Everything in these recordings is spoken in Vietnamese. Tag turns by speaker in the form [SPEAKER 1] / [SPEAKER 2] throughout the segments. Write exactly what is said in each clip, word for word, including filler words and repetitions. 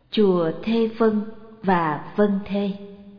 [SPEAKER 1] Chùa Thê Vân và Vân Thê.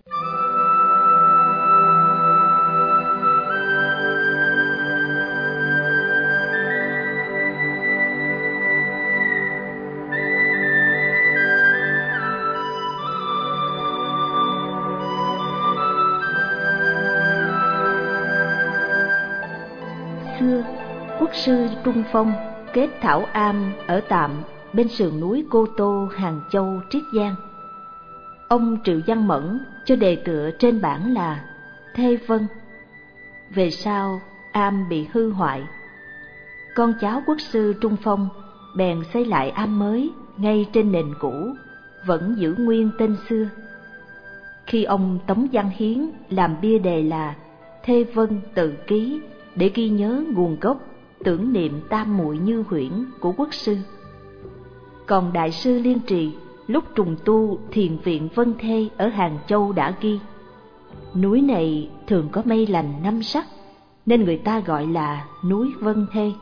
[SPEAKER 1] Xưa, quốc sư Trung Phong kết thảo am ở tạm bên sườn núi Cô Tô, Hàng Châu, Triết Giang. Ông Triệu Văn Mẫn cho đề tựa trên bảng là Thê Vân. Về sau, am bị hư hoại. Con cháu quốc sư Trung Phong bèn xây lại am mới ngay trên nền cũ, vẫn giữ nguyên tên xưa. Khi ông Tống Văn Hiến làm bia đề là Thê Vân Tự Ký để ghi nhớ nguồn gốc, tưởng niệm tam muội Như Huyễn của quốc sư. Còn Đại sư Liên Trì lúc trùng tu thiền viện Vân Thê ở Hàng Châu đã ghi: núi này thường có mây lành năm sắc, nên người ta gọi là núi Vân Thê.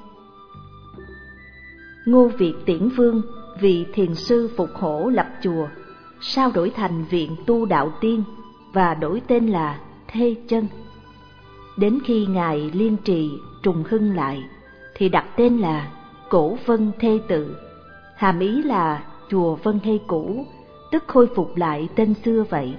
[SPEAKER 1] Ngô Việt Tiễn Vương vì thiền sư Phục Hổ lập chùa, sau đổi thành viện tu đạo tiên và đổi tên là Thê Chân. Đến khi ngài Liên Trì trùng hưng lại thì đặt tên là Cổ Vân Thê Tự, hàm ý là chùa Vân Thê cũ, tức khôi phục lại tên xưa vậy.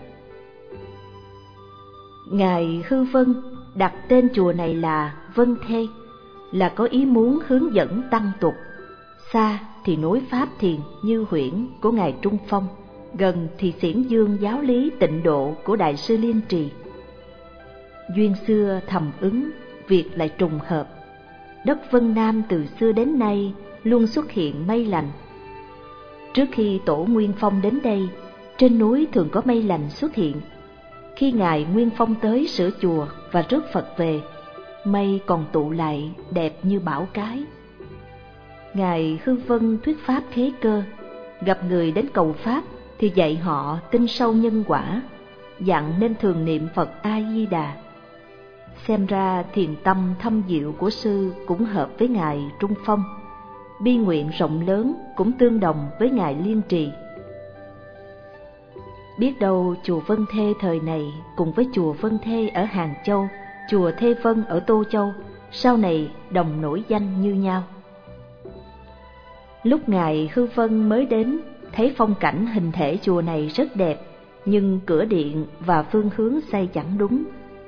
[SPEAKER 1] Ngài Hư Vân đặt tên chùa này là Vân Thê là có ý muốn hướng dẫn tăng tục, xa thì nối pháp thiền Như Huyễn của ngài Trung Phong, gần thì xiển dương giáo lý tịnh độ của Đại sư Liên Trì. Duyên xưa thầm ứng, việc lại trùng hợp. Đất Vân Nam từ xưa đến nay luôn xuất hiện mây lành. Trước khi Tổ Nguyên Phong đến đây, trên núi thường có mây lành xuất hiện. Khi ngài Nguyên Phong tới sửa chùa và rước Phật về, mây còn tụ lại đẹp như bão cái. Ngài Hư Vân thuyết pháp khế cơ, gặp người đến cầu pháp thì dạy họ tin sâu nhân quả, dặn nên thường niệm Phật A Di Đà. Xem ra thiền tâm thâm diệu của sư cũng hợp với ngài Trung Phong, bi nguyện rộng lớn cũng tương đồng với ngài Liên Trì. Biết đâu chùa Vân Thê thời này cùng với chùa Vân Thê ở Hàng Châu, chùa Thê Vân ở Tô Châu sau này đồng nổi danh như nhau. Lúc ngài Hư Vân mới đến, thấy phong cảnh hình thể chùa này rất đẹp, nhưng cửa điện và phương hướng xây chẳng đúng.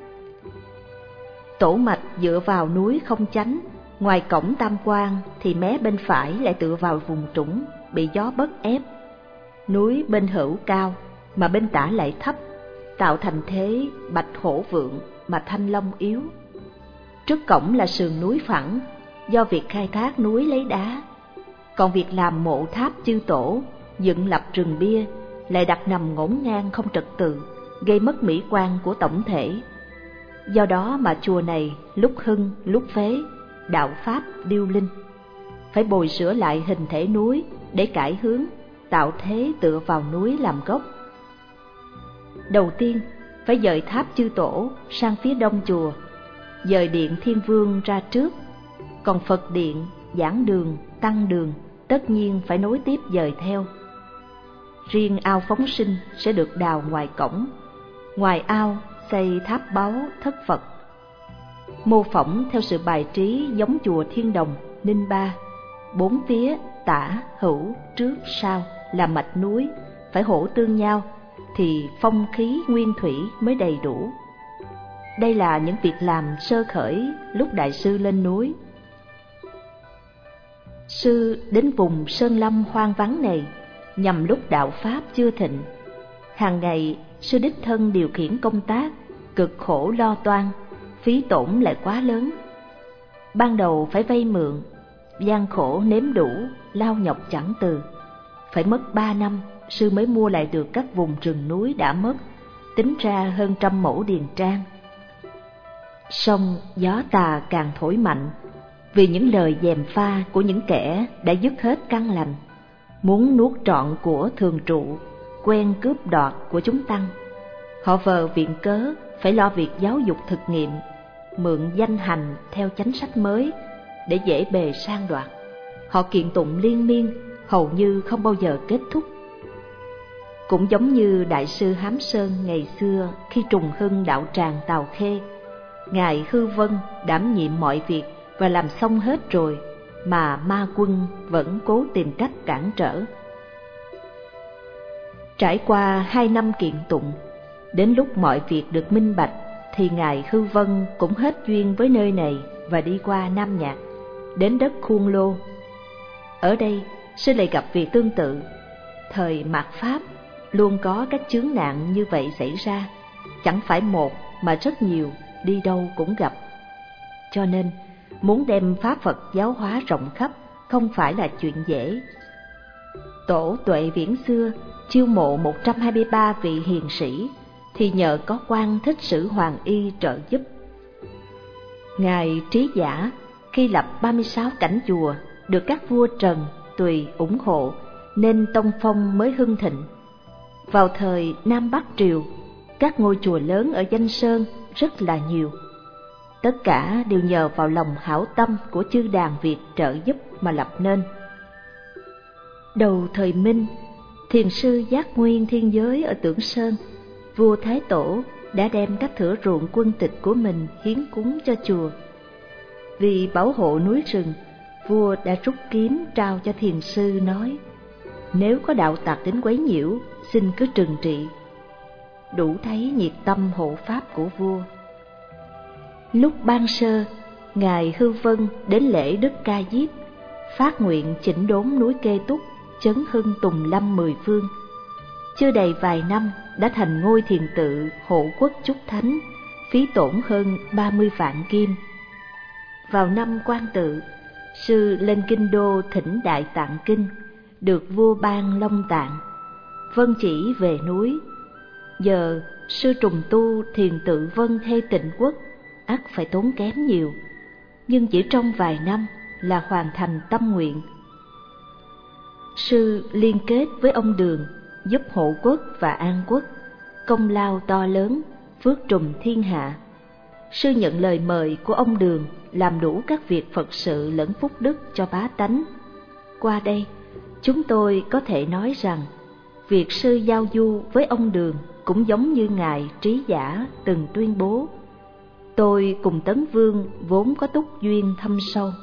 [SPEAKER 1] Tổ mạch dựa vào núi không chánh, ngoài cổng tam quan thì mé bên phải lại tựa vào vùng trũng, bị gió bấc ép. Núi bên hữu cao mà bên tả lại thấp, tạo thành thế bạch hổ vượng mà thanh long yếu. Trước cổng là sườn núi phẳng, do việc khai thác núi lấy đá. Còn việc làm mộ tháp chư tổ, dựng lập rừng bia lại đặt nằm ngổn ngang không trật tự, gây mất mỹ quan của tổng thể. Do đó mà chùa này lúc hưng lúc phế, đạo pháp điêu linh. Phải bồi sửa lại hình thể núi để cải hướng, tạo thế tựa vào núi làm gốc. Đầu tiên phải dời tháp chư tổ sang phía đông chùa, dời điện Thiên Vương ra trước, còn Phật điện, giảng đường, tăng đường tất nhiên phải nối tiếp dời theo. Riêng ao phóng sinh sẽ được đào ngoài cổng, ngoài ao xây tháp báu thất Phật, mô phỏng theo sự bài trí giống chùa Thiên Đồng, Ninh Ba. Bốn phía tả, hữu, trước, sau là mạch núi phải hỗ tương nhau thì phong khí nguyên thủy mới đầy đủ. Đây là những việc làm sơ khởi lúc đại sư lên núi. Sư đến vùng sơn lâm hoang vắng này nhằm lúc đạo pháp chưa thịnh. Hàng ngày sư đích thân điều khiển công tác, cực khổ lo toan, phí tổn lại quá lớn. Ban đầu phải vay mượn, gian khổ nếm đủ, lao nhọc chẳng từ. Phải mất ba năm sư mới mua lại được các vùng rừng núi đã mất, tính ra hơn trăm mẫu điền trang. Song gió tà càng thổi mạnh, vì những lời gièm pha của những kẻ đã dứt hết căn lành, muốn nuốt trọn của thường trụ, quen cướp đoạt của chúng tăng. Họ vờ viện cớ phải lo việc giáo dục thực nghiệm, mượn danh hành theo chánh sách mới để dễ bề sang đoạt. Họ kiện tụng liên miên, hầu như không bao giờ kết thúc. Cũng giống như Đại sư Hám Sơn ngày xưa khi trùng hưng đạo tràng Tào Khê, Ngài Hư Vân đảm nhiệm mọi việc và làm xong hết rồi, mà ma quân vẫn cố tìm cách cản trở. Trải qua hai năm kiện tụng, đến lúc mọi việc được minh bạch thì Ngài Hư Vân cũng hết duyên với nơi này và đi qua Nam Nhạc, đến đất Khuôn Lô. Ở đây, sư lại gặp việc tương tự. Thời mạt Pháp luôn có các chướng nạn như vậy xảy ra, chẳng phải một mà rất nhiều, đi đâu cũng gặp. Cho nên, muốn đem Pháp Phật giáo hóa rộng khắp không phải là chuyện dễ. Tổ Tuệ Viễn xưa chiêu mộ một trăm hai mươi ba vị hiền sĩ thì nhờ có quan Thích Sử Hoàng Y trợ giúp. Ngài Trí Giả khi lập ba mươi sáu cảnh chùa được các vua Trần Tùy ủng hộ nên tông phong mới hưng thịnh. Vào thời Nam Bắc Triều, các ngôi chùa lớn ở Danh Sơn rất là nhiều. Tất cả đều nhờ vào lòng hảo tâm của chư đàn Việt trợ giúp mà lập nên. Đầu thời Minh, thiền sư Giác Nguyên Thiên Giới ở Tưởng Sơn, vua Thái Tổ đã đem các thửa ruộng quân tịch của mình hiến cúng cho chùa. Vì bảo hộ núi rừng, vua đã rút kiếm trao cho thiền sư nói: nếu có đạo tặc đến quấy nhiễu, xin cứ trừng trị. Đủ thấy nhiệt tâm hộ pháp của vua. Lúc ban sơ, Ngài Hư Vân đến lễ Đức Ca Diếp, phát nguyện chỉnh đốn núi Kê Túc, chấn hưng Tùng Lâm mười phương. Chưa đầy vài năm đã thành ngôi thiền tự hộ quốc chúc thánh, phí tổn hơn ba mươi vạn kim. Vào năm Quan Tự, sư lên Kinh Đô thỉnh Đại Tạng Kinh, được vua ban Long Tạng, vân chỉ về núi. Giờ sư trùng tu thiền tự Vân Thê Tịnh Quốc, ắt phải tốn kém nhiều, nhưng chỉ trong vài năm là hoàn thành tâm nguyện. Sư liên kết với ông Đường, giúp hộ quốc và an quốc, công lao to lớn, phước trùm thiên hạ. Sư nhận lời mời của ông Đường làm đủ các việc Phật sự lẫn phúc đức cho bá tánh. Qua đây, chúng tôi có thể nói rằng, việc sư giao du với ông Đường cũng giống như Ngài Trí Giả từng tuyên bố: tôi cùng Tấn Vương vốn có túc duyên thâm sâu.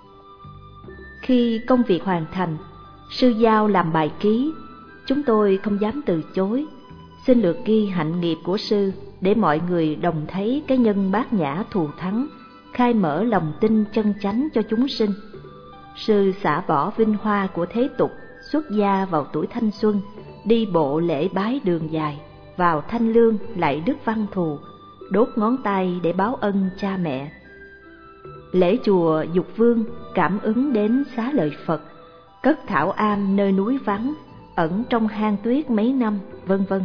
[SPEAKER 1] Khi công việc hoàn thành, sư giao làm bài ký, chúng tôi không dám từ chối, xin lược ghi hạnh nghiệp của sư để mọi người đồng thấy cái nhân bát nhã thù thắng, khai mở lòng tin chân chánh cho chúng sinh. Sư xả bỏ vinh hoa của thế tục, xuất gia vào tuổi thanh xuân, đi bộ lễ bái đường dài, vào Thanh Lương lạy Đức Văn Thù, đốt ngón tay để báo ân cha mẹ. Lễ chùa Dục Vương cảm ứng đến xá lợi Phật, cất thảo am nơi núi vắng, ẩn trong hang tuyết mấy năm, vân vân.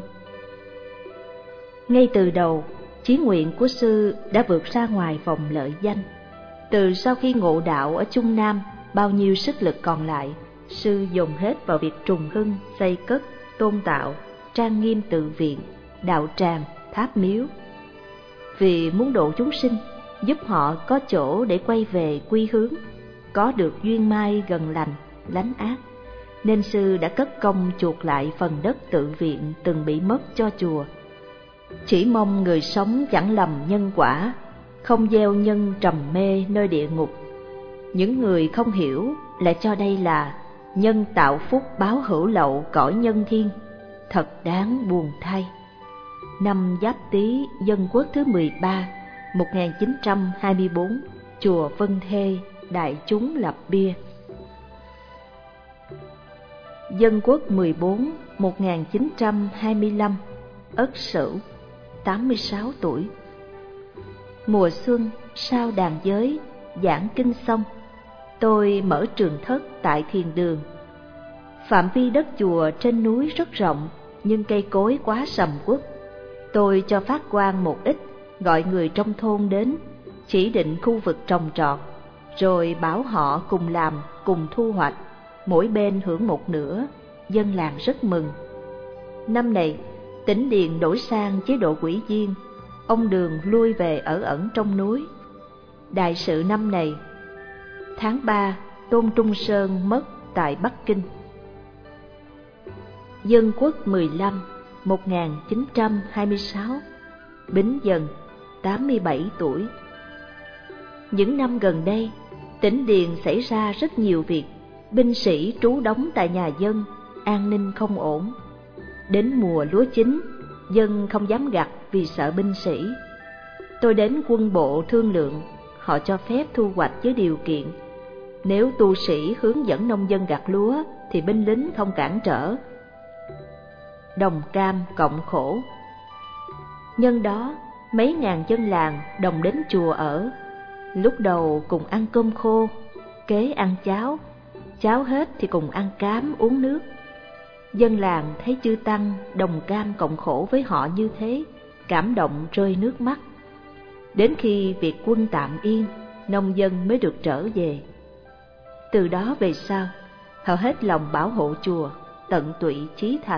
[SPEAKER 1] Ngay từ đầu, chí nguyện của sư đã vượt ra ngoài vòng lợi danh. Từ sau khi ngộ đạo ở Trung Nam, bao nhiêu sức lực còn lại, sư dồn hết vào việc trùng hưng, xây cất, tôn tạo, trang nghiêm tự viện, đạo tràng, tháp miếu. Vì muốn độ chúng sinh, giúp họ có chỗ để quay về quy hướng, có được duyên mai gần lành, lánh ác, nên sư đã cất công chuộc lại phần đất tự viện từng bị mất cho chùa. Chỉ mong người sống chẳng lầm nhân quả, không gieo nhân trầm mê nơi địa ngục. Những người không hiểu lại cho đây là nhân tạo phúc báo hữu lậu cõi nhân thiên, thật đáng buồn thay. Năm Giáp Tý Dân Quốc thứ mười ba, một nghìn chín trăm hai mươi tư, chùa Vân Thê, đại chúng lập bia. Dân Quốc mười bốn, một nghìn chín trăm hai mươi lăm, Ất Sửu, tám mươi sáu tuổi. Mùa xuân, sau đàn giới, giảng kinh xong, tôi mở trường thất tại thiền đường. Phạm vi đất chùa trên núi rất rộng, nhưng cây cối quá sầm uất. Tôi cho phát quang một ít, gọi người trong thôn đến, chỉ định khu vực trồng trọt, rồi bảo họ cùng làm, cùng thu hoạch, mỗi bên hưởng một nửa. Dân làng rất mừng. Năm này, Tĩnh Điền đổi sang chế độ quỷ viên, ông Đường lui về ở ẩn trong núi. Đại sự năm này, tháng ba, Tôn Trung Sơn mất tại Bắc Kinh. Dân Quốc mười lăm, một nghìn chín trăm hai mươi sáu. Bính Dần, tám mươi bảy tuổi. Những năm gần đây, tỉnh Điền xảy ra rất nhiều việc, binh sĩ trú đóng tại nhà dân, an ninh không ổn. Đến mùa lúa chín, dân không dám gặt vì sợ binh sĩ. Tôi đến quân bộ thương lượng, họ cho phép thu hoạch với điều kiện nếu tu sĩ hướng dẫn nông dân gặt lúa thì binh lính không cản trở. Đồng cam cộng khổ. Nhân đó, mấy ngàn dân làng đồng đến chùa ở. Lúc đầu cùng ăn cơm khô, kế ăn cháo, cháo hết thì cùng ăn cám uống nước. Dân làng thấy chư tăng đồng cam cộng khổ với họ như thế, cảm động rơi nước mắt. Đến khi việc quân tạm yên, nông dân mới được trở về. Từ đó về sau, họ hết lòng bảo hộ chùa, tận tụy chí thành.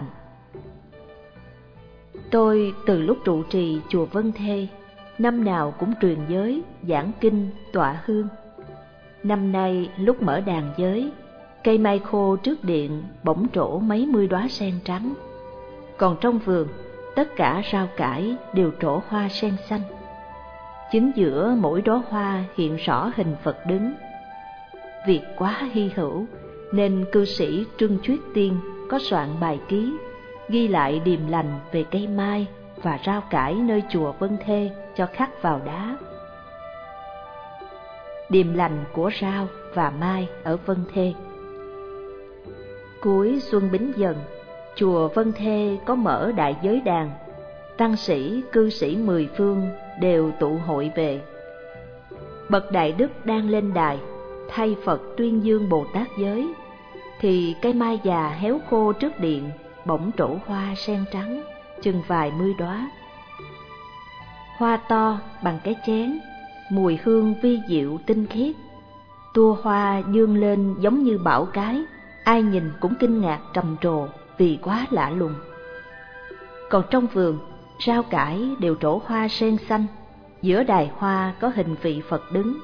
[SPEAKER 1] Tôi từ lúc trụ trì chùa Vân Thê, năm nào cũng truyền giới, giảng kinh, tọa hương. Năm nay lúc mở đàn giới, cây mai khô trước điện bỗng trổ mấy mươi đóa sen trắng. Còn trong vườn, tất cả rau cải đều trổ hoa sen xanh. Chính giữa mỗi đóa hoa hiện rõ hình Phật đứng. Việc quá hy hữu nên cư sĩ Trương Chuyết Tiên có soạn bài ký ghi lại điềm lành về cây mai và rau cải nơi chùa Vân Thê cho khắc vào đá. Điềm lành của rau và mai ở Vân Thê. Cuối xuân Bính Dần, chùa Vân Thê có mở đại giới đàn, tăng sĩ, cư sĩ mười phương đều tụ hội về. Bậc Đại Đức đang lên đài, thay Phật tuyên dương Bồ Tát giới, thì cây mai già héo khô trước điện bỗng trổ hoa sen trắng, chừng vài mươi đóa. Hoa to bằng cái chén, mùi hương vi diệu tinh khiết. Tua hoa dương lên giống như bão cái, ai nhìn cũng kinh ngạc trầm trồ vì quá lạ lùng. Còn trong vườn, rau cải đều trổ hoa sen xanh, giữa đài hoa có hình vị Phật đứng.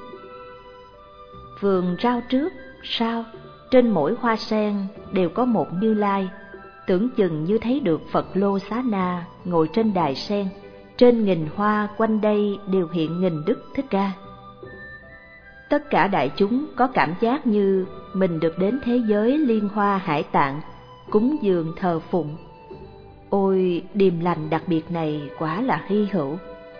[SPEAKER 1] Vườn rau trước, sau, trên mỗi hoa sen đều có một Như Lai, tưởng chừng như thấy được Phật Lô Xá Na ngồi trên đài sen, trên nghìn hoa quanh đây đều hiện nghìn Đức Thích Ca. Tất cả đại chúng có cảm giác như mình được đến thế giới liên hoa hải tạng, cúng dường thờ phụng. Ôi, điềm lành đặc biệt này quả là hy hữu.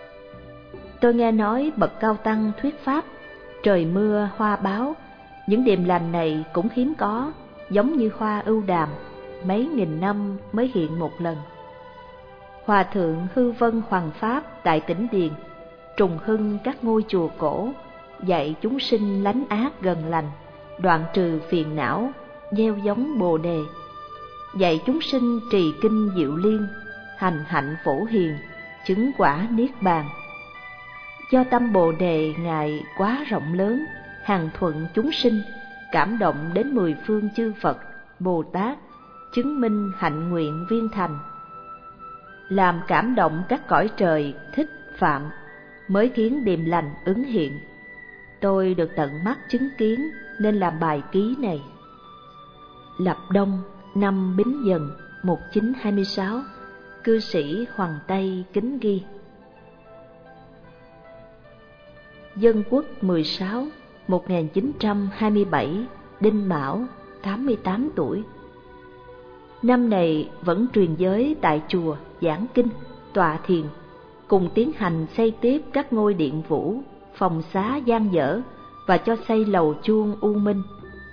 [SPEAKER 1] Tôi nghe nói bậc cao tăng thuyết pháp, trời mưa hoa báo, những điềm lành này cũng hiếm có, giống như hoa ưu đàm, mấy nghìn năm mới hiện một lần. Hòa thượng Hư Vân Hoằng Pháp tại tỉnh Điền, trùng hưng các ngôi chùa cổ, dạy chúng sinh lánh ác gần lành, đoạn trừ phiền não, gieo giống Bồ đề, dạy chúng sinh trì kinh Diệu Liên, hành hạnh phổ hiền, chứng quả niết bàn. Do tâm Bồ đề Ngài quá rộng lớn, hằng thuận chúng sinh, cảm động đến mười phương chư Phật, Bồ Tát, chứng minh hạnh nguyện viên thành. Làm cảm động các cõi trời thích phạm, mới khiến điềm lành ứng hiện. Tôi được tận mắt chứng kiến nên làm bài ký này. Lập Đông, năm Bính Dần, một nghìn chín trăm hai mươi sáu, cư sĩ Hoàng Tây kính ghi. Dân Quốc mười sáu, một nghìn chín trăm hai mươi bảy, Đinh Mão, tám mươi tám tuổi. Năm này vẫn truyền giới tại chùa, giảng kinh, tọa thiền, cùng tiến hành xây tiếp các ngôi điện vũ, phòng xá gian dở và cho xây lầu chuông U Minh.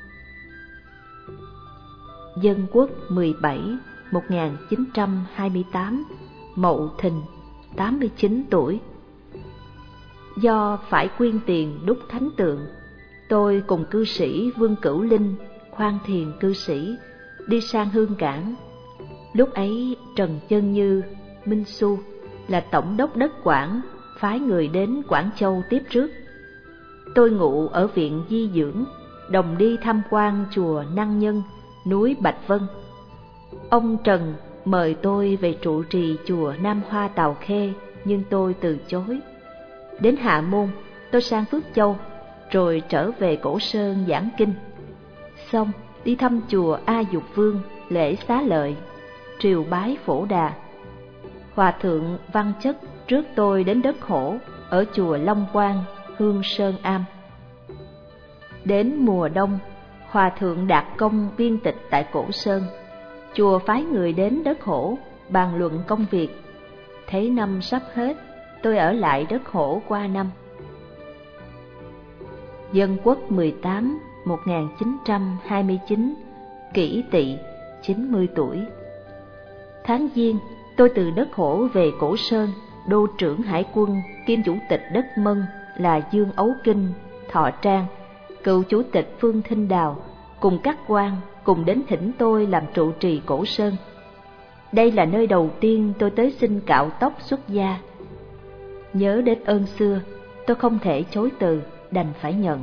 [SPEAKER 1] Dân Quốc mười bảy, một nghìn chín trăm hai mươi tám, Mậu Thìn, tám mươi chín tuổi. Do phải quyên tiền đúc thánh tượng, tôi cùng cư sĩ Vương Cửu Linh, khoan thiền cư sĩ, đi sang Hương Cảng. Lúc ấy Trần Chân Như, Minh Xu là tổng đốc đất Quảng, phái người đến Quảng Châu tiếp rước. Tôi ngụ ở viện di dưỡng, đồng đi tham quan chùa Năng Nhân, núi Bạch Vân. Ông Trần mời tôi về trụ trì chùa Nam Hoa Tào Khê, nhưng tôi từ chối. Đến Hạ Môn, tôi sang Phước Châu, rồi trở về Cổ Sơn giảng kinh. Xong đi thăm chùa A Dục Vương, lễ xá lợi. triều bái Phổ Đà. Hòa thượng Văn Chất trước tôi đến đất Hổ ở chùa Long Quang, Hương Sơn Am. Đến mùa đông, Hòa thượng Đạt Công viên tịch tại Cổ Sơn. Chùa phái người đến đất Hổ bàn luận công việc. Thấy năm sắp hết, tôi ở lại đất Hổ qua năm. Dân Quốc mười tám, một nghìn chín trăm hai mươi chín, Kỷ Tỵ, chín mươi tuổi. Tháng Giêng, tôi từ đất Hổ về Cổ Sơn, đô trưởng hải quân kiêm chủ tịch đất Mân là Dương Ấu Kinh, Thọ Trang, cựu chủ tịch Phương Thinh Đào cùng các quan cùng đến thỉnh tôi làm trụ trì Cổ Sơn. Đây là nơi đầu tiên tôi tới xin cạo tóc xuất gia. Nhớ đến ơn xưa, tôi không thể chối từ, đành phải nhận.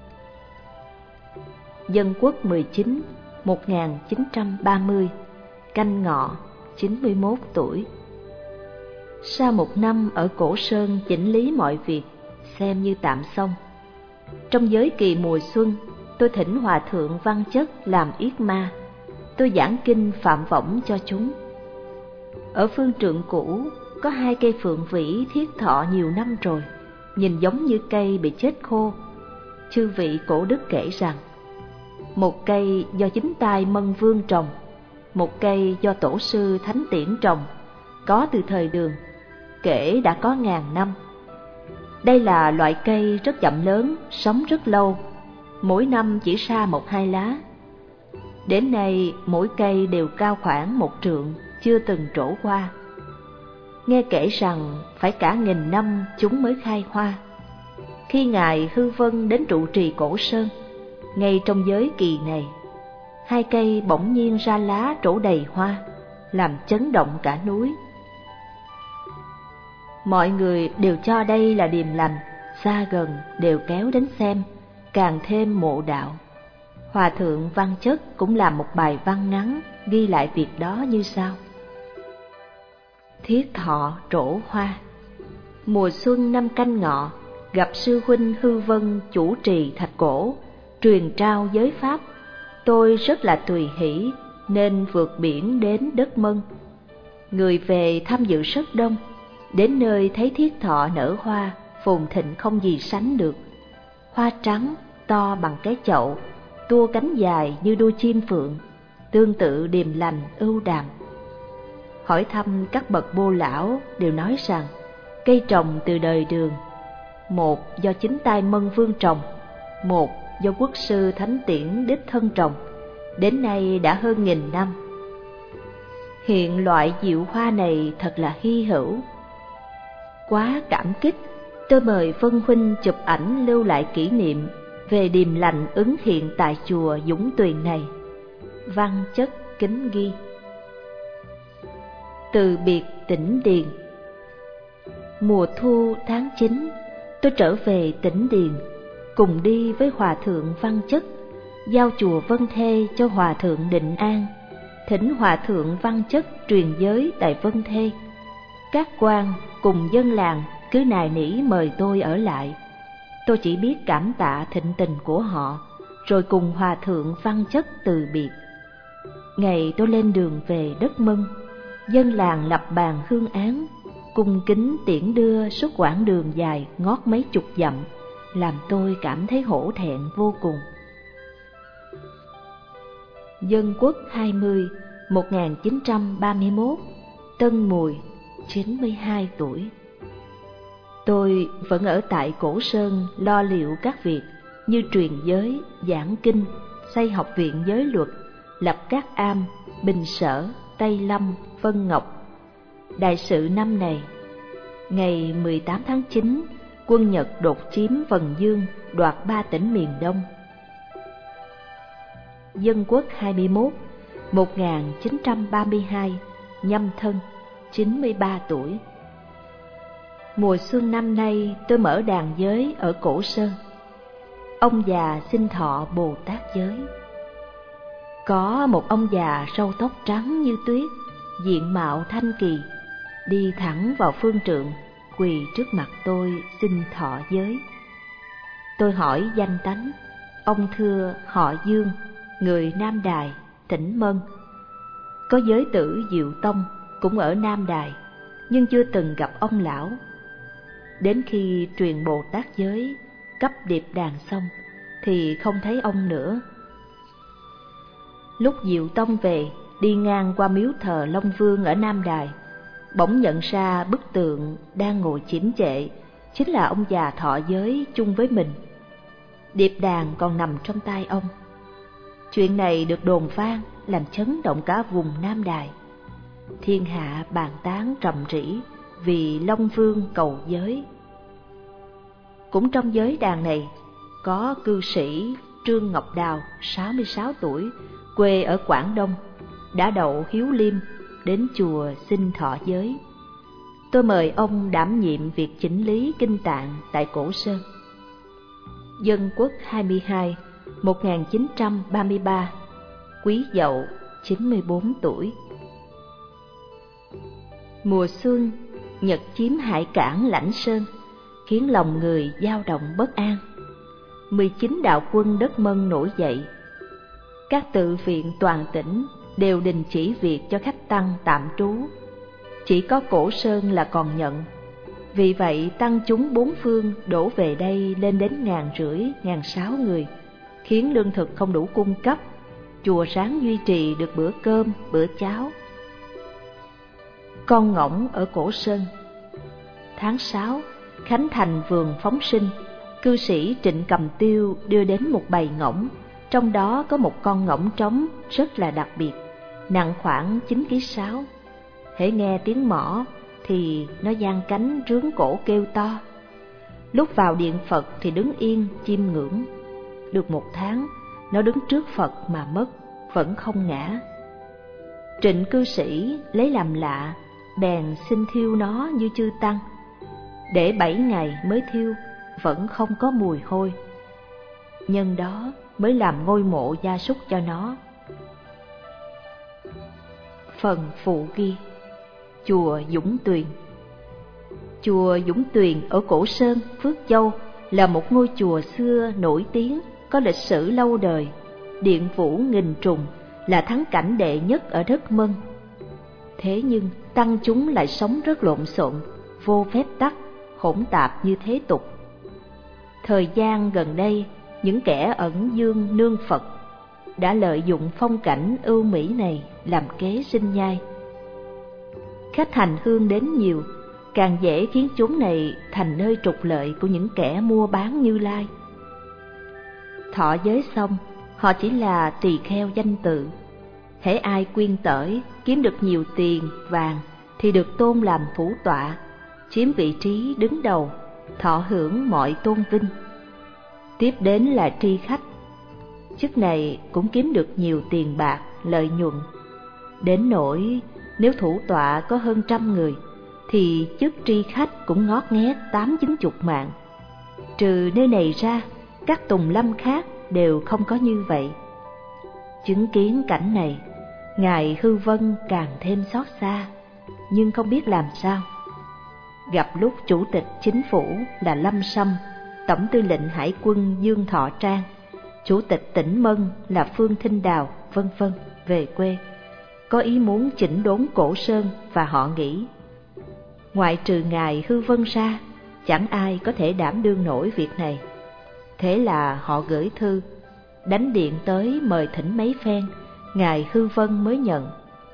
[SPEAKER 1] Dân Quốc mười chín, một nghìn chín trăm ba mươi, Canh Ngọ, chín mươi mốt tuổi. Sau một năm ở Cổ Sơn chỉnh lý mọi việc, xem như tạm xong. Trong giới kỳ mùa xuân, tôi thỉnh Hòa thượng Văn Chất làm yết ma. Tôi giảng kinh Phạm Võng cho chúng. Ở phương trượng cũ có hai cây phượng vĩ thiết thọ nhiều năm rồi, nhìn giống như cây bị chết khô. Chư vị cổ đức kể rằng, một cây do chính tay Mân Vương trồng, một cây do tổ sư Thánh Tiễn trồng, có từ thời Đường, kể đã có ngàn năm. Đây là loại cây rất chậm lớn, sống rất lâu, mỗi năm chỉ ra một hai lá. Đến nay mỗi cây đều cao khoảng một trượng, chưa từng trổ hoa. Nghe kể rằng phải cả nghìn năm chúng mới khai hoa. Khi Ngài Hư Vân đến trụ trì Cổ Sơn, ngay trong giới kỳ này, hai cây bỗng nhiên ra lá trổ đầy hoa, làm chấn động cả núi. Mọi người đều cho đây là điềm lành, xa gần đều kéo đến xem, càng thêm mộ đạo. Hòa thượng Văn Chất cũng làm một bài văn ngắn ghi lại việc đó như sau: Thiết thọ trổ hoa. Mùa xuân năm Canh Ngọ, gặp sư huynh Hư Vân chủ trì Thạch Cổ, truyền trao giới pháp. Tôi rất là tùy hỷ nên vượt biển đến đất Mân. Người về tham dự rất đông, đến nơi thấy thiết thọ nở hoa, phồn thịnh không gì sánh được. Hoa trắng, to bằng cái chậu, tua cánh dài như đuôi chim phượng, tương tự điềm lành, ưu đàm. Hỏi thăm các bậc bô lão đều nói rằng cây trồng từ đời Đường, một do chính tay Mân Vương trồng, một do quốc sư Thánh Tiễn đích thân trồng, đến nay đã hơn nghìn năm. Hiện loại diệu hoa này thật là hy hữu. Quá cảm kích, tôi mời Vân huynh chụp ảnh lưu lại kỷ niệm về điềm lành ứng hiện tại chùa Dũng Tuyền này. Văn Chất kính ghi. Từ biệt Tĩnh Điền. Mùa thu tháng chín, tôi trở về Tĩnh Điền, cùng đi với Hòa thượng Văn Chất, giao chùa Vân Thê cho Hòa thượng Định An, thỉnh Hòa thượng Văn Chất truyền giới tại Vân Thê. Các quan cùng dân làng cứ nài nỉ mời tôi ở lại. Tôi chỉ biết cảm tạ thịnh tình của họ, rồi cùng Hòa thượng Văn Chất từ biệt. Ngày tôi lên đường về đất Mân, dân làng lập bàn hương án, cung kính tiễn đưa suốt quãng đường dài ngót mấy chục dặm, làm tôi cảm thấy hổ thẹn vô cùng. Dân Quốc hai mươi, một nghìn chín trăm ba mươi mốt, Tân Mùi, chín mươi hai tuổi. Tôi vẫn ở tại Cổ Sơn lo liệu các việc như truyền giới, giảng kinh, xây học viện giới luật, lập các am, Bình Sở, Tây Lâm, Vân Ngọc. Đại sự năm này, ngày mười tám tháng chín, quân Nhật đột chiếm Vần Dương, đoạt ba tỉnh miền Đông. Dân Quốc hai mươi mốt, một nghìn chín trăm ba mươi hai, Nhâm Thân, chín mươi ba tuổi. Mùa xuân năm nay tôi mở đàn giới ở Cổ Sơn. Ông già xin thọ Bồ Tát giới. Có một ông già râu tóc trắng như tuyết, diện mạo thanh kỳ, đi thẳng vào phương trượng, quỳ trước mặt tôi xin thọ giới. Tôi hỏi danh tánh, ông thưa họ Dương, người Nam Đài, tỉnh Mân. Có giới tử Diệu Tông cũng ở Nam Đài, nhưng chưa từng gặp ông lão. Đến khi truyền Bồ Tát giới, cấp điệp đàn xong, thì không thấy ông nữa. Lúc Diệu Tông về, đi ngang qua miếu thờ Long Vương ở Nam Đài, bỗng nhận ra bức tượng đang ngồi chiếm trệ, chính là ông già thọ giới chung với mình. Điệp đàn còn nằm trong tay ông. Chuyện này được đồn vang, làm chấn động cả vùng Nam Đài. Thiên hạ bàn tán rầm rĩ vì Long Vương cầu giới. Cũng trong giới đàn này, có cư sĩ Trương Ngọc Đào, sáu mươi sáu tuổi, quê ở Quảng Đông, đã đậu hiếu liêm đến chùa xin thọ giới. Tôi mời ông đảm nhiệm việc chỉnh lý kinh tạng tại Cổ Sơn. Dân Quốc hai mươi hai, một nghìn chín trăm ba mươi ba, Quý Dậu, chín mươi bốn tuổi. Mùa xuân, Nhật chiếm hải cảng Lãnh Sơn, khiến lòng người dao động bất an. mười chín đạo quân đất Mân nổi dậy. Các tự viện toàn tỉnh đều đình chỉ việc cho khách tăng tạm trú. Chỉ có Cổ Sơn là còn nhận. Vì vậy tăng chúng bốn phương đổ về đây lên đến ngàn rưỡi, ngàn sáu người, khiến lương thực không đủ cung cấp. Chùa ráng duy trì được bữa cơm, bữa cháo. Con ngỗng ở Cổ Sơn. Tháng sáu, khánh thành vườn phóng sinh, cư sĩ Trịnh Cầm Tiêu đưa đến một bầy ngỗng, trong đó có một con ngỗng trống rất là đặc biệt, nặng khoảng chín ký sáu. Hễ nghe tiếng mõ thì nó giang cánh rướn cổ kêu to. Lúc vào điện Phật thì đứng yên chiêm ngưỡng. Được một tháng, nó đứng trước Phật mà mất, vẫn không ngã. Trịnh cư sĩ lấy làm lạ, bèn xin thiêu nó như chư tăng. Để bảy ngày mới thiêu, vẫn không có mùi hôi. Nhân đó mới làm ngôi mộ gia súc cho nó. Phần phụ ghi: Chùa Dũng Tuyền. Chùa Dũng Tuyền ở Cổ Sơn, Phước Châu là một ngôi chùa xưa nổi tiếng, có lịch sử lâu đời. Điện vũ nghìn trùng, là thắng cảnh đệ nhất ở đất Mân. Thế nhưng tăng chúng lại sống rất lộn xộn, vô phép tắc, hỗn tạp như thế tục. Thời gian gần đây, những kẻ ẩn dương nương Phật đã lợi dụng phong cảnh ưu mỹ này làm kế sinh nhai. Khách hành hương đến nhiều, càng dễ khiến chúng này thành nơi trục lợi của những kẻ mua bán Như Lai. Thọ giới xong, họ chỉ là tỳ kheo danh tự. Hễ ai quyên tởi, kiếm được nhiều tiền, vàng thì được tôn làm phủ tọa, chiếm vị trí đứng đầu, thọ hưởng mọi tôn vinh. Tiếp đến là tri khách. Chức này cũng kiếm được nhiều tiền bạc, lợi nhuận. Đến nỗi nếu thủ tọa có hơn trăm người, thì chức tri khách cũng ngót nghét tám chín chục mạng. Trừ nơi này ra, các tùng lâm khác đều không có như vậy. Chứng kiến cảnh này, Ngài Hư Vân càng thêm xót xa, nhưng không biết làm sao. Gặp lúc Chủ tịch Chính phủ là Lâm Sâm, Tổng tư lệnh Hải quân Dương Thọ Trang, Chủ tịch tỉnh Mân là Phương Thinh Đào, vân vân về quê, có ý muốn chỉnh đốn Cổ Sơn, và họ nghĩ ngoại trừ Ngài Hư Vân ra, chẳng ai có thể đảm đương nổi việc này. Thế là họ gửi thư, đánh điện tới mời thỉnh mấy phen, Ngài Hư Vân mới nhận.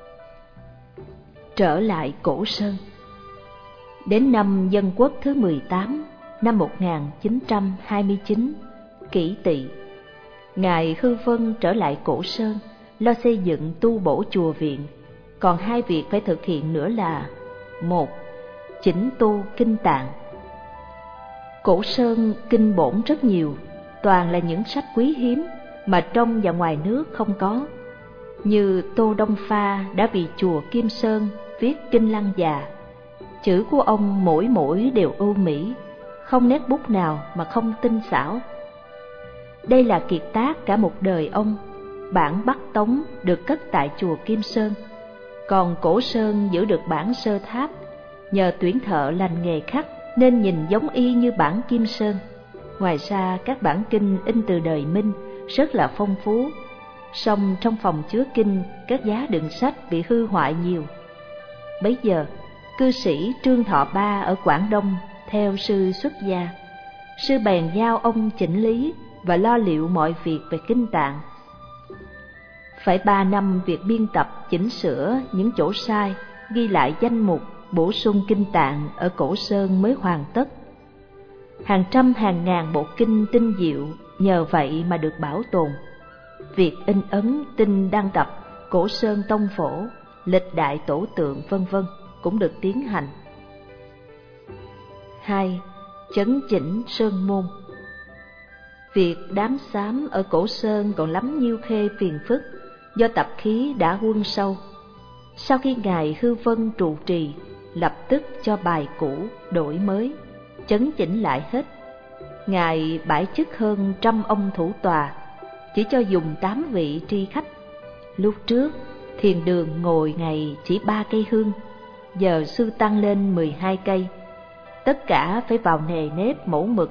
[SPEAKER 1] Trở lại Cổ Sơn. Đến năm Dân Quốc thứ mười tám, năm một nghìn chín trăm hai mươi chín, Kỷ Tỵ, Ngài Hư Vân trở lại Cổ Sơn, lo xây dựng tu bổ chùa viện. Còn hai việc phải thực hiện nữa là: một, chỉnh tu kinh tạng. Cổ Sơn kinh bổn rất nhiều, toàn là những sách quý hiếm mà trong và ngoài nước không có. Như Tô Đông Pha đã vì chùa Kim Sơn viết kinh Lăng Già. Chữ của ông mỗi mỗi đều ưu mỹ, không nét bút nào mà không tinh xảo. Đây là kiệt tác cả một đời ông. Bản Bắc Tống được cất tại chùa Kim Sơn, còn Cổ Sơn giữ được bản Sơ Tháp. Nhờ tuyển thợ lành nghề khắc nên nhìn giống y như bản Kim Sơn. Ngoài ra các bản kinh in từ đời Minh rất là phong phú. song trong phòng chứa kinh các giá đựng sách bị hư hoại nhiều. Bấy giờ cư sĩ Trương Thọ Ba ở Quảng Đông theo sư xuất gia. Sư bèn giao ông chỉnh lý và lo liệu mọi việc về kinh tạng. Phải ba năm việc biên tập chỉnh sửa những chỗ sai, ghi lại danh mục, bổ sung kinh tạng ở Cổ Sơn mới hoàn tất. Hàng trăm hàng ngàn bộ kinh tinh diệu nhờ vậy mà được bảo tồn. Việc in ấn tinh đăng tập Cổ Sơn Tông Phổ, lịch đại tổ tượng vân vân cũng được tiến hành. Hai. Chấn chỉnh sơn môn. Việc đám xám ở Cổ Sơn còn lắm nhiêu khê phiền phức do tập khí đã quân sâu. Sau khi Ngài Hư Vân trụ trì, lập tức cho bài cũ đổi mới, chấn chỉnh lại hết. Ngài bãi chức hơn trăm ông thủ tòa, chỉ cho dùng tám vị tri khách. Lúc trước thiền đường ngồi ngày chỉ ba cây hương, giờ sư tăng lên mười hai cây. Tất cả phải vào nề nếp mẫu mực.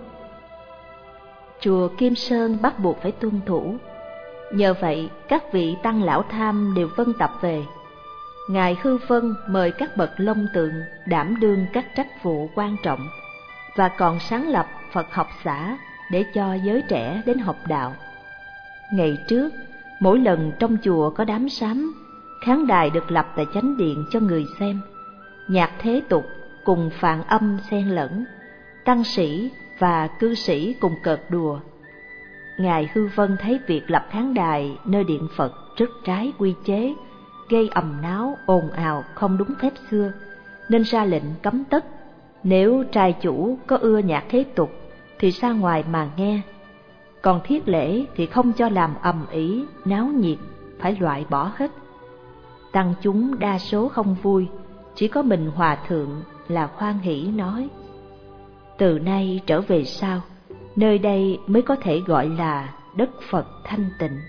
[SPEAKER 1] Chùa Kim Sơn bắt buộc phải tuân thủ. Nhờ vậy các vị tăng lão tham đều vân tập về. Ngài Hư Vân mời các bậc long tượng đảm đương các trách vụ quan trọng, và còn sáng lập Phật học xã để cho giới trẻ đến học đạo. Ngày trước, mỗi lần trong chùa có đám sám, khán đài được lập tại chánh điện cho người xem. Nhạc thế tục cùng phạn âm xen lẫn, tăng sĩ và cư sĩ cùng cợt đùa. Ngài Hư Vân thấy việc lập khán đài nơi điện Phật rất trái quy chế, gây ầm náo ồn ào không đúng phép xưa, nên ra lệnh cấm tất. Nếu trai chủ có ưa nhạc thế tục thì ra ngoài mà nghe, còn thiết lễ thì không cho làm ầm ĩ náo nhiệt, phải loại bỏ hết. Tăng chúng đa số không vui, chỉ có mình hòa thượng là hoan hỷ nói: từ nay trở về sau, nơi đây mới có thể gọi là đất Phật thanh tịnh.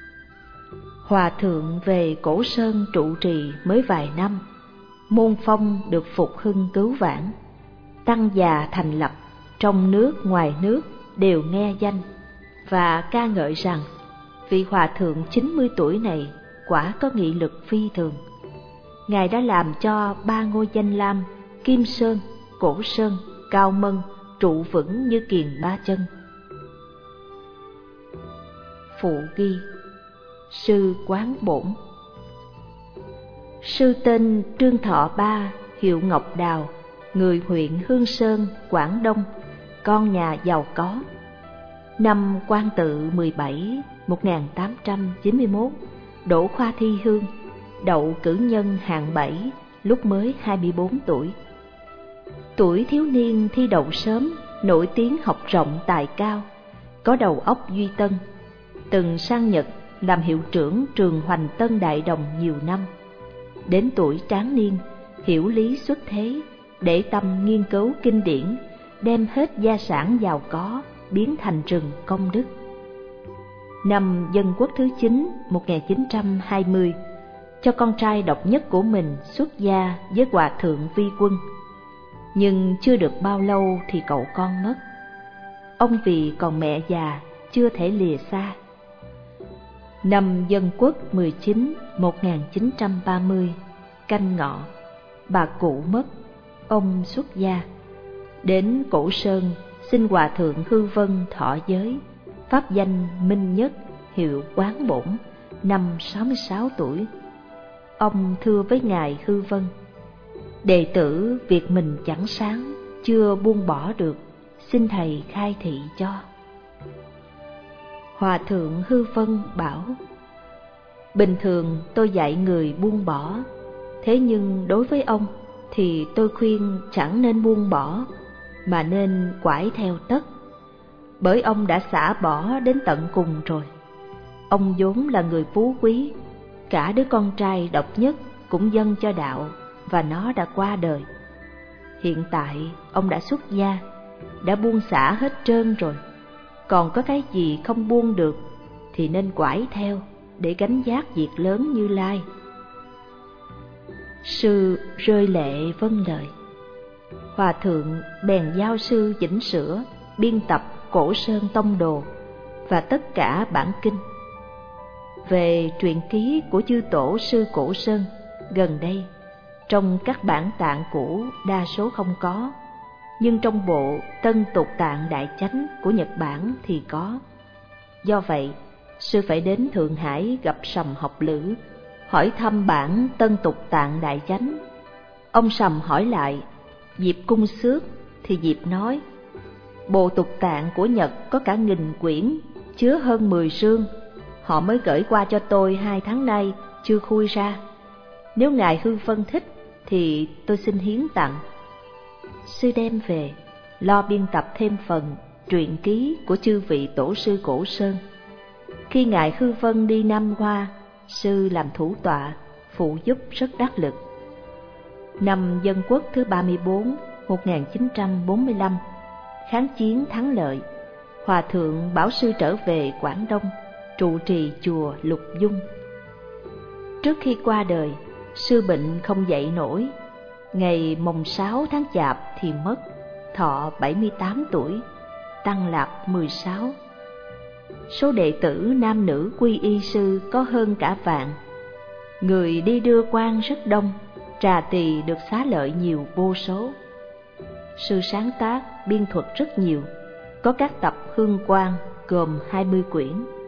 [SPEAKER 1] Hòa thượng về Cổ Sơn trụ trì mới vài năm, môn phong được phục hưng cứu vãn. Tăng già thành lập, trong nước ngoài nước đều nghe danh và ca ngợi rằng vị hòa thượng chín mươi tuổi này quả có nghị lực phi thường. Ngài đã làm cho ba ngôi danh lam Kim Sơn, Cổ Sơn, Cao Mân trụ vững như kiền ba chân. Phụ ghi: Sư Quán Bổn. Sư tên Trương Thọ Ba, hiệu Ngọc Đào, người huyện Hương Sơn, Quảng Đông, con nhà giàu có. Năm Quan Tự mười bảy, một nghìn tám trăm chín mươi mốt, đỗ khoa thi hương, đậu cử nhân hạng bảy lúc mới hai mươi bốn tuổi. Tuổi thiếu niên thi đậu sớm, nổi tiếng học rộng tài cao, có đầu óc duy tân. Từng sang Nhật làm hiệu trưởng trường Hoành Tân Đại Đồng nhiều năm. Đến tuổi tráng niên, hiểu lý xuất thế, để tâm nghiên cứu kinh điển, đem hết gia sản giàu có biến thành rừng công đức. Năm Dân Quốc thứ chín, một nghìn chín trăm hai mươi, cho con trai độc nhất của mình xuất gia với Hòa thượng Vi Quân. Nhưng chưa được bao lâu thì cậu con mất. Ông vì còn mẹ già, chưa thể lìa xa. Năm Dân Quốc mười chín, một nghìn chín trăm ba mươi, Canh Ngọ, bà cụ mất, ông xuất gia. Đến Cổ Sơn xin Hòa thượng Hư Vân thọ giới, pháp danh Minh Nhất, hiệu Quán Bổn, năm sáu mươi sáu tuổi. Ông thưa với Ngài Hư Vân: đệ tử việc mình chẳng sáng, chưa buông bỏ được, xin thầy khai thị cho. Hòa thượng Hư Vân bảo: bình thường tôi dạy người buông bỏ, thế nhưng đối với ông thì tôi khuyên chẳng nên buông bỏ, mà nên quải theo tất. Bởi ông đã xả bỏ đến tận cùng rồi. Ông vốn là người phú quý, cả đứa con trai độc nhất cũng dâng cho đạo, và nó đã qua đời. Hiện tại ông đã xuất gia, đã buông xả hết trơn rồi. Còn có cái gì không buông được thì nên quải theo, để gánh vác việc lớn Như Lai. Sư rơi lệ vâng lời. Hòa thượng bèn giao sư chỉnh sửa, biên tập Cổ Sơn Tông Đồ và tất cả bản kinh. Về truyện ký của chư tổ sư Cổ Sơn, gần đây trong các bản tạng cũ đa số không có, nhưng trong bộ Tân Tục Tạng Đại Chánh của Nhật Bản thì có. Do vậy, sư phải đến Thượng Hải gặp Sầm Học Lữ, hỏi thăm bản Tân Tục Tạng Đại Chánh. Ông Sầm hỏi lại Diệp Cung Xước, thì Diệp nói: bộ tục tạng của Nhật có cả nghìn quyển, chứa hơn mười chương. Họ mới gửi qua cho tôi hai tháng nay, chưa khui ra. Nếu ngài Hư Vân thích thì tôi xin hiến tặng. Sư đem về, lo biên tập thêm phần truyện ký của chư vị tổ sư Cổ Sơn. Khi ngài Hư Vân đi Nam Hoa, sư làm thủ tọa, phụ giúp rất đắc lực. Năm Dân Quốc thứ ba mươi bốn, một nghìn chín trăm bốn mươi lăm, kháng chiến thắng lợi, Hòa thượng bảo sư trở về Quảng Đông, trụ trì chùa Lục Dung. Trước khi qua đời, sư bệnh không dậy nổi. Ngày mồng sáu tháng Chạp thì mất, thọ bảy mươi tám tuổi, tăng lạp mười sáu. Số đệ tử nam nữ quy y sư có hơn cả vạn. Người đi đưa quan rất đông, trà tỳ được xá lợi nhiều vô số. Sư sáng tác, biên thuật rất nhiều, có các tập hương quan gồm hai mươi quyển.